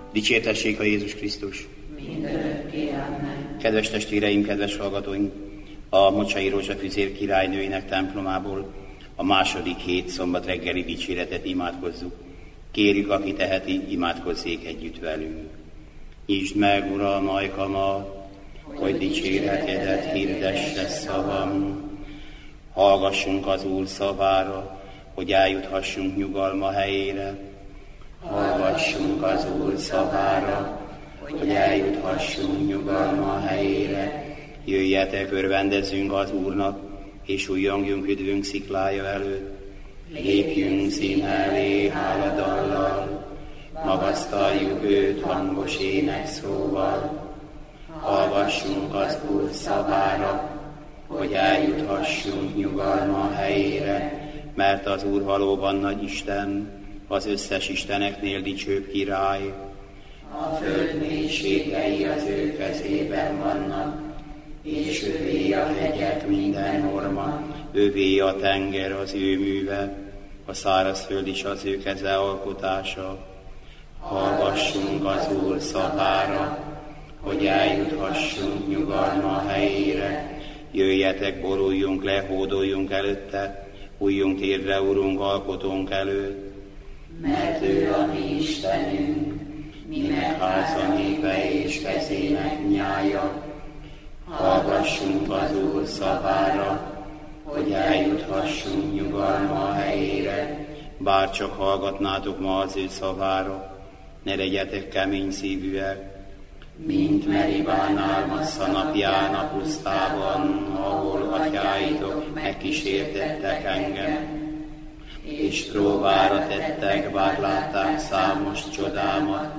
Dicsértessék a Jézus Krisztus! Mindörökké, amen. Kedves testvéreim, kedves hallgatóink! A Mocsai Rózsa Füzér királynőinek templomából a második hét szombat reggeli dicséretet imádkozzuk. Kérjük, aki teheti, imádkozzék együtt velünk. Nyisd meg, Uram, ajkamat, hogy dicséretedet hirdesse szavam. Hallgassunk az Úr szavára, hogy eljuthassunk nyugalma helyére. Hallgassunk az Úr szavára, hogy eljuthassunk nyugalma helyére. Jöjjetek, örvendezzünk az Úrnak, és újjongjunk üdvünk sziklája előtt. Lépjünk szín elé háladallal, magasztaljuk őt hangos énekszóval. Hallgassunk az Úr szavára, hogy eljuthassunk nyugalma helyére, mert az Úr valóban nagy Isten, az összes isteneknél dicsőbb király. A föld mélységei az ő kezében vannak, és övé a hegyek minden horma, övé a tenger az ő műve, a szárazföld is az ő keze alkotása. Hallgassunk az Úr szavára, hogy eljuthassunk nyugalma helyére. Jöjjetek, boruljunk le, hódoljunk előtte, újjunk térdre, Urunk, alkotónk előtt. Mert ő a mi Istenünk, mi meg háza népe és kezének nyája. Hallgassunk az Úr szavára, hogy eljuthassunk nyugalma helyére. Bár csak hallgatnátok ma az ő szavára, ne legyetek kemény szívűek, mint Meribánál Massza napján a pusztában, ahol atyáitok megkísértettek engem, és próbára tettek, bár látták számos csodámat.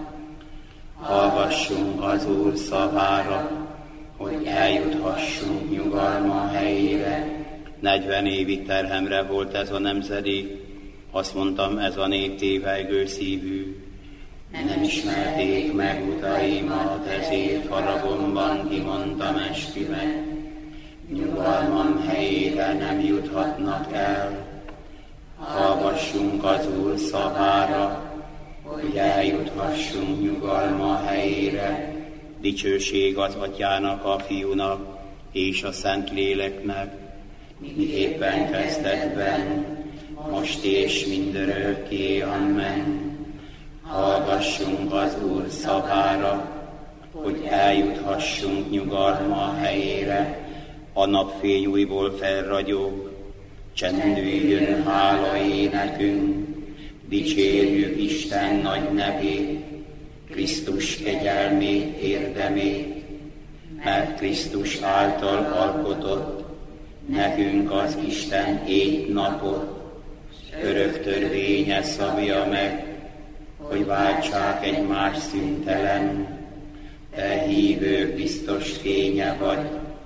Hallgassunk az Úr szavára, hogy eljuthassunk nyugalma helyére. 40 évig terhemre volt ez a nemzedék, azt mondtam, ez a nép tévejgő szívű. Nem ismerték meg utaimat, ezért haragomban kimondtam eskümet. Nyugalmam helyére nem juthatnak el. Hallgassunk az Úr szavára, hogy eljuthassunk nyugalma helyére. Dicsőség az Atyának, a Fiúnak és a Szentléleknek, mi éppen kezdetben, most és mindörökké, amen. Hallgassunk az Úr szavára, hogy eljuthassunk nyugalma helyére. A napfény újból felragyog, csendüljön hála énekünk, dicsérjük Isten nagy nevét, Krisztus kegyelmét, érdemét, mert Krisztus által alkotott nekünk az Isten éjt-napot, örök törvénye szabja meg, hogy váltsák egymás szüntelen. Te hívő biztos fénye vagy,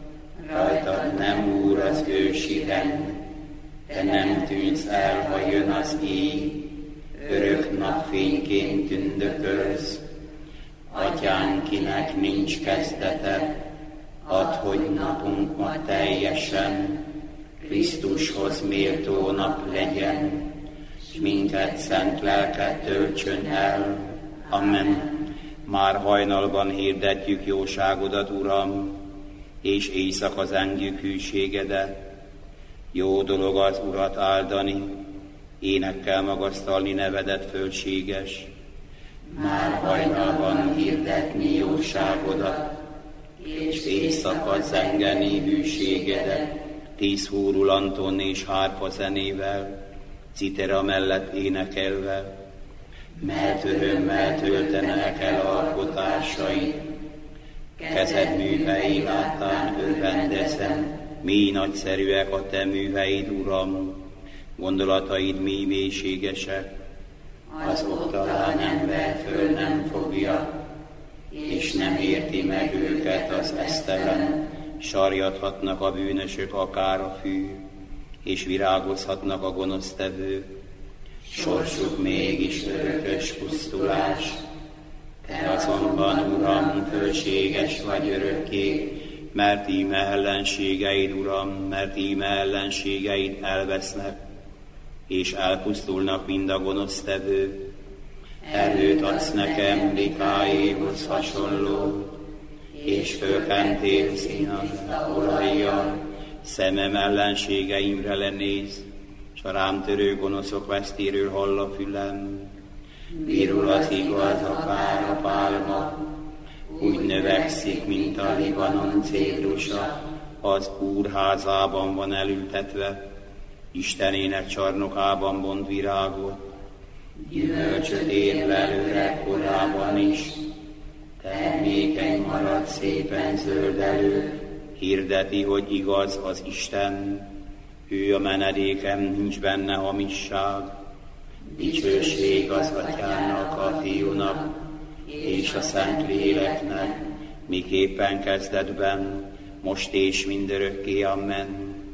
rajtad nem úr az ősiden, te nem tűnsz el, ha jön az éj, örök napfényként tündökölsz. Atyánk, kinek nincs kezdete, add, hogy napunk ma teljesen Krisztushoz méltó nap legyen, s minket szent lelket töltsön el. Amen. Már hajnalban hirdetjük jóságodat, Uram, és éjszaka zengjük hűségedet. Jó dolog az Urat áldani, énekkel magasztalni nevedet fölséges. Már hajnalban hirdetni jóságodat, és éjszaka zengeni hűségedet, 10 húrulanton és hárfa zenével, citera mellett énekelve, mert örömmel töltenek el alkotásaid. Kezed művei láttán örvendezem, mély nagyszerűek a te műveid, Uram, gondolataid mély mélységesek. Az oktalán ember föl nem fogja, és nem érti meg őket az esztelen. Sarjadhatnak a bűnösök akár a fű, és virágozhatnak a gonosztevők. Sorsuk mégis örökös pusztulás. Te azonban, Uram, fölséges vagy örökké, mert íme ellenségeid, Uram, mert íme ellenségeid elvesznek, és elpusztulnak mind a gonosztevők. erőt adsz nekem Mikáéhoz hasonló, és fölkentél színad olajjal, szemem ellenségeimre lenéz, s a rám törő gonoszok vesztéről hall a fülem. Virul az igaz akár a pálma, úgy növekszik, mint a Libanon cédrusa, az Úr házában van elültetve, Istenének csarnokában bont virágot. Gyümölcsöt ér lelőre korában is, termékeny marad szépen zöldelő, hirdeti, hogy igaz az Isten, ő a menedékem, nincs benne hamisság. Dicsőség az Atyának, a Fiúnak, és a Szentléleknek, miképpen kezdetben, most és mindörökké, amen.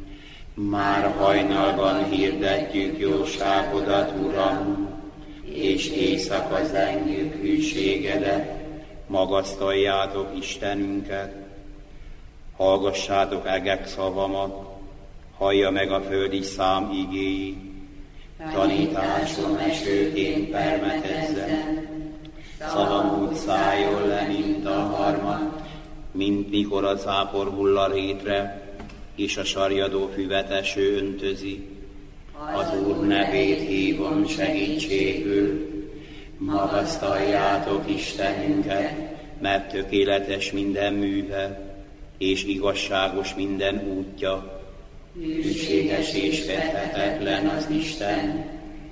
Már hajnalban hirdetjük jóságodat, Uram, és éjszaka zengjük hűségedet, magasztaljátok Istenünket. Hallgassátok egek szavamat, hallja meg a föld is szám igéi, tanításom esőként permetezzen, szavam úgy szálljon le, mint a harmat, mint mikor a zápor hull a rétre, és a sarjadó füvet eső öntözi. Az Úr nevét hívom segítségül, magasztaljátok Istenünket, mert tökéletes minden műve, és igazságos minden útja. Hűséges és fedhetetlen az Isten,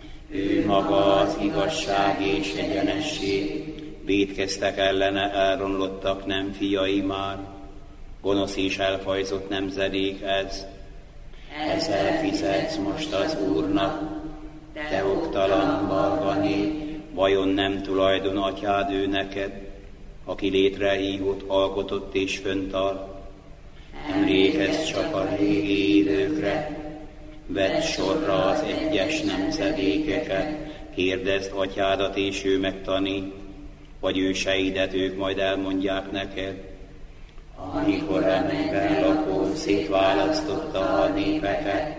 ő maga az igazság és egyenesség, vétkeztek ellene, elromlottak, nem fiai már, gonosz és elfajzott nemzedék ez. Ezzel fizetsz most az Úrnak, te oktalan balga nép, vajon nem tulajdon atyád ő neked, aki létrehívott, alkotott és föntart? Emlékezz csak a régi időkre, vedd sorra az egyes nemzedékeket, kérdezd atyádat, és ő megtanít, vagy őseidet, ők majd elmondják neked. Amikor a mennyben lakó szétválasztotta a népeket,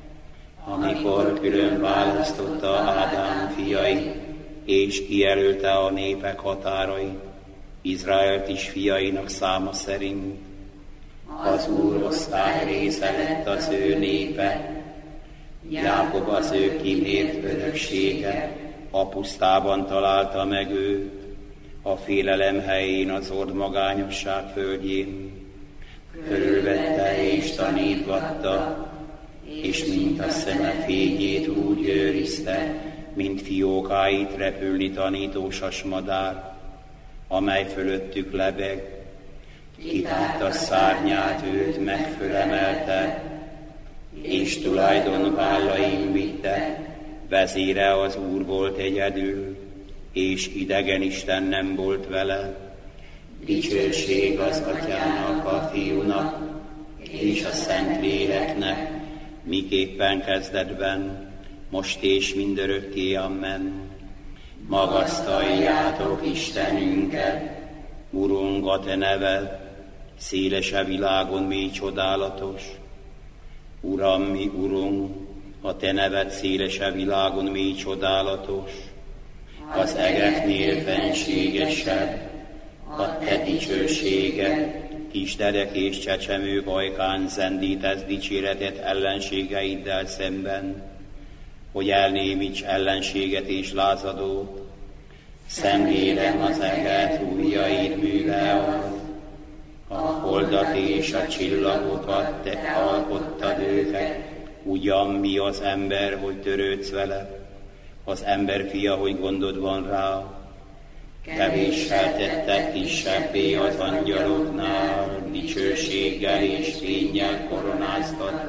amikor külön választotta Ádám fiai, és kijelölte a népek határai, Izraelt is fiainak száma szerint. Az Úr osztály része lett az ő népe, Jákob az ő kimért öröksége, a pusztában találta meg őt, a félelem helyén, az ordmagányosság földjén. Körülvette és tanítgatta, és mint a szeme fényét úgy őrizte, mint fiókáit repülni tanító sasmadár, amely fölöttük lebeg. Kitárta szárnyát, őt megfölemelte, és tulajdon vállain vitte, vezére az Úr volt egyedül, és idegen isten nem volt vele. Dicsőség az Atyának, a Fiúnak, és a Szentléleknek, miképpen kezdetben, most és mindörökké, amen. Magasztaljátok Istenünket, Urunk, a te neved, széles a világon mély csodálatos. Uram, mi Urunk, a te neved széles a világon mély csodálatos. Az egeknél fenségesebb, a te dicsőséged, kisderek és csecsemők ajkán zendítesz dicséretet ellenségeiddel szemben, hogy elnémíts ellenséget és lázadót. Szemlélem az eget ujjaid műve az, a holdat és a csillagokat, te alkottad őket, ugyan mi az ember, hogy törődsz vele, az ember fia, hogy gondod van rá. Kevéssel tetted kisebbé az angyaloknál, dicsőséggel és fénnyel koronáztad.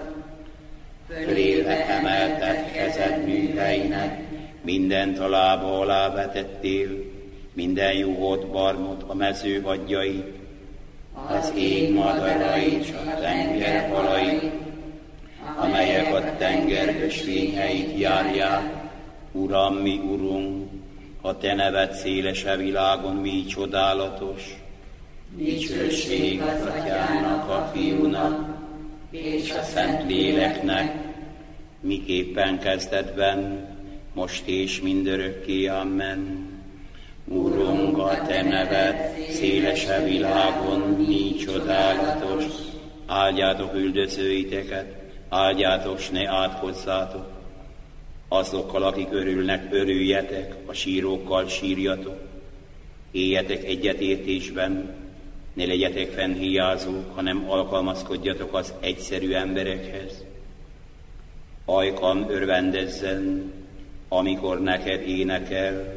Fölébe emelted kezed műveinek, mindent a lába alá vetettél, minden juhot, barmot, a mező vadjait, az ég madarait, s a tenger halait, amelyek a tenger ösvényeit járják. Uram, mi Urunk, a te neved széles a világon mély csodálatos. Dicsőség az Atyának, a Fiúnak, és a Szentléleknek, miképpen kezdetben, most és mindörökké, amen. te neved széles a világon, mi csodálatos. Áldjátok üldözőiteket, áldjátok, s ne átkozzátok. Azokkal, akik örülnek, örüljetek, a sírókkal sírjatok. Éljetek egyetértésben, ne legyetek fennhiázók, hanem alkalmazkodjatok az egyszerű emberekhez. Ajkam örvendezzen, amikor neked énekel.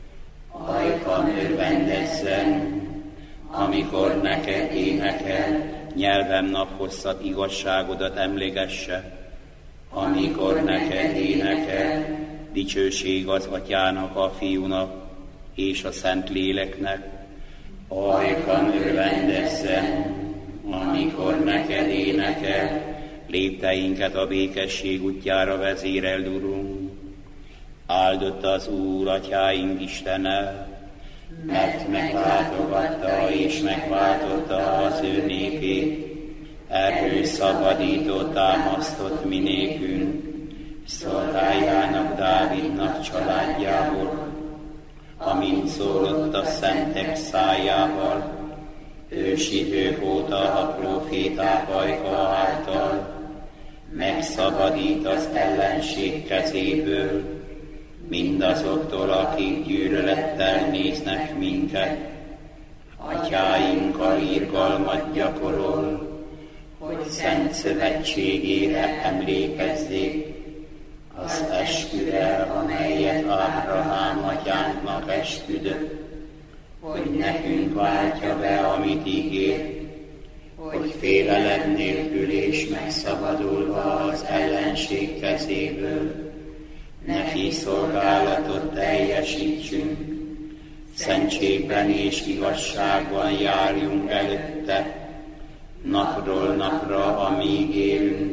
Ajkam örvendezzen, amikor neked énekel. Nyelvem naphosszat igazságodat emlegesse, amikor neked énekel. Dicsőség az Atyának, a Fiúnak és a Szentléleknek. Ajkam örvendezzen, amikor neked énekel. Lépteinket a békesség útjára vezéreld, Urunk. Áldott az Úr, Atyáink Istene, mert meglátogatta és megváltotta az ő népét. Erről szabadított, támasztott mi nékünk, szolgájának, Dávidnak családjából, amint szólott a szentek szájával, ősi idők óta a próféták ajka által. Megszabadít az ellenség kezéből, mindazoktól, akik gyűlölettel néznek minket. Atyáinkkal irgalmat gyakorol, hogy szent szövetségére emlékezzék, az esküre, amelyet Ábrahám atyánknak esküdött, hogy nekünk váltja be, amit ígér, hogy félelem nélkül és megszabadulva az ellenség kezéből neki szolgálatot teljesítsünk, szentségben és igazságban járjunk előtte, napról napra, amíg élünk.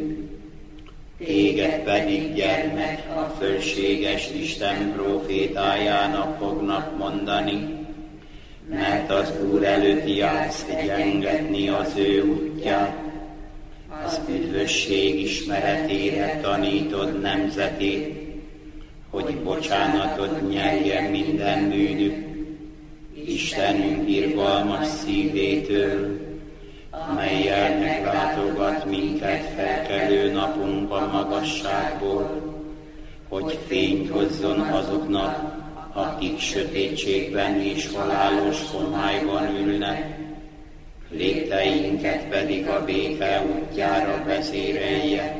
Téged pedig, gyermek, a fölséges Isten prófétájának fognak mondani, mert az Úr előtt jársz egyengetni az ő útját, az üdvösség ismeretére tanítod nemzetét, hogy bocsánatot nyerjen minden bűnük, Istenünk irgalmas szívétől, amellyel meglátogat minket felkelő napunk a magasságból, hogy fényt hozzon azoknak, akik sötétségben és halálos homályban ülnek, lépteinket pedig a béke útjára vezérelje.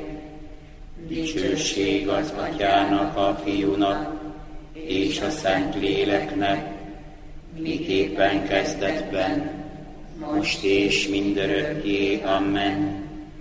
Dicsőség az Atyának, a Fiúnak és a Szentléleknek, miképpen kezdetben, most és mindörökké. Amen.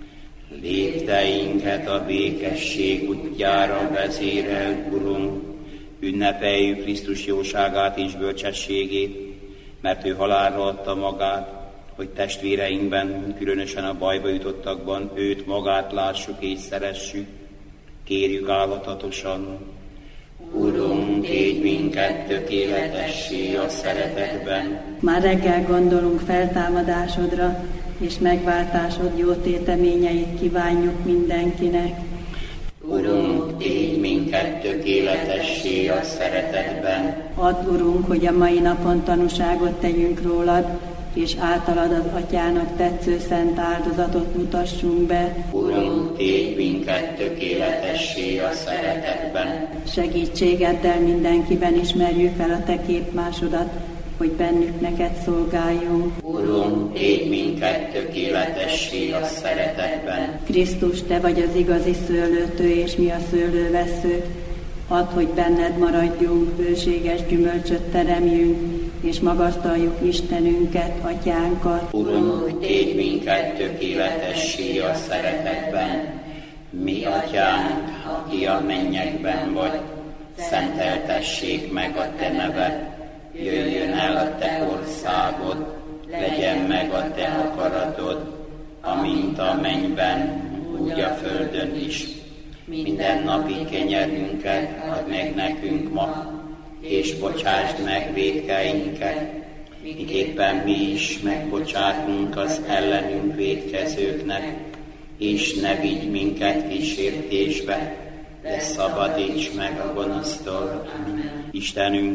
Lépteinket a békesség útjára vezéreld, Urunk, ünnepeljük Krisztus jóságát és bölcsességét, mert ő halálra adta magát, hogy testvéreinkben, különösen a bajba jutottakban őt magát lássuk és szeressük. Kérjük állatatosan: Urunk, tégy minket tökéletessé a szeretetben. Már reggel gondolunk feltámadásodra, és megváltásod jó téteményeit kívánjuk mindenkinek. Urunk, tégy minket tökéletessé a szeretetben. Add, Urunk, hogy a mai napon tanúságot tegyünk rólad, és általad az Atyának tetsző szent áldozatot mutassunk be. Urunk, tégy minket tökéletessé a szeretetben. Segítségeddel mindenkiben ismerjük fel a te képmásodat, hogy bennük neked szolgáljunk. Urunk, tégy minket tökéletessé a szeretetben. Krisztus, te vagy az igazi szőlőtő, és mi a szőlővesszők. Add, hogy benned maradjunk, bőséges gyümölcsöt teremjünk, és magasztaljuk Istenünket, Atyánkat. Urunk, tégy minket tökéletessé a szeretetben. Mi, Atyánk, aki a mennyekben vagy, szenteltessék meg a te neved, jöjjön el a te országod, legyen meg a te akaratod, amint a mennyben, úgy a földön is. Mindennapi kenyerünket add meg nekünk ma, és bocsásd meg vétkeinket, miképpen mi is megbocsátunk az ellenünk vétkezőknek, és ne vigy minket kísértésbe, de szabadíts meg a gonosztól. Istenünk,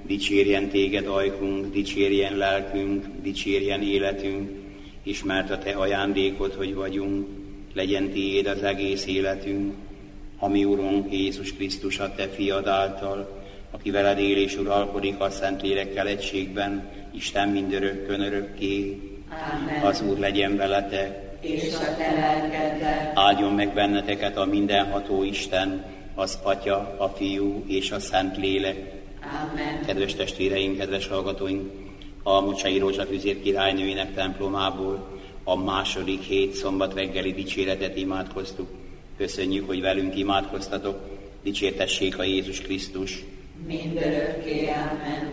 dicsérjen téged ajkunk, dicsérjen lelkünk, dicsérjen életünk, és mert a te ajándékod, hogy vagyunk, legyen tiéd az egész életünk, a mi Urunk Jézus Krisztus, a te fiad által, aki veled él és uralkodik a Szentlélekkel egységben, Isten mindörökkön örökké. Amen. Az Úr legyen veletek, És a te lelkeddel. áldjon meg benneteket a mindenható Isten, az Atya, a Fiú és a Szentlélek. Amen. Kedves testvéreink, kedves hallgatóink, a Mocsai Rózsa Füzér királynőinek templomából a második hét szombat reggeli dicséretet imádkoztuk. Köszönjük, hogy velünk imádkoztatok. Dicsértessék a Jézus Krisztus. Mindörökké. Amen.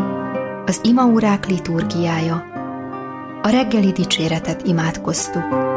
Az imaórák liturgiája. A reggeli dicséretet imádkoztuk.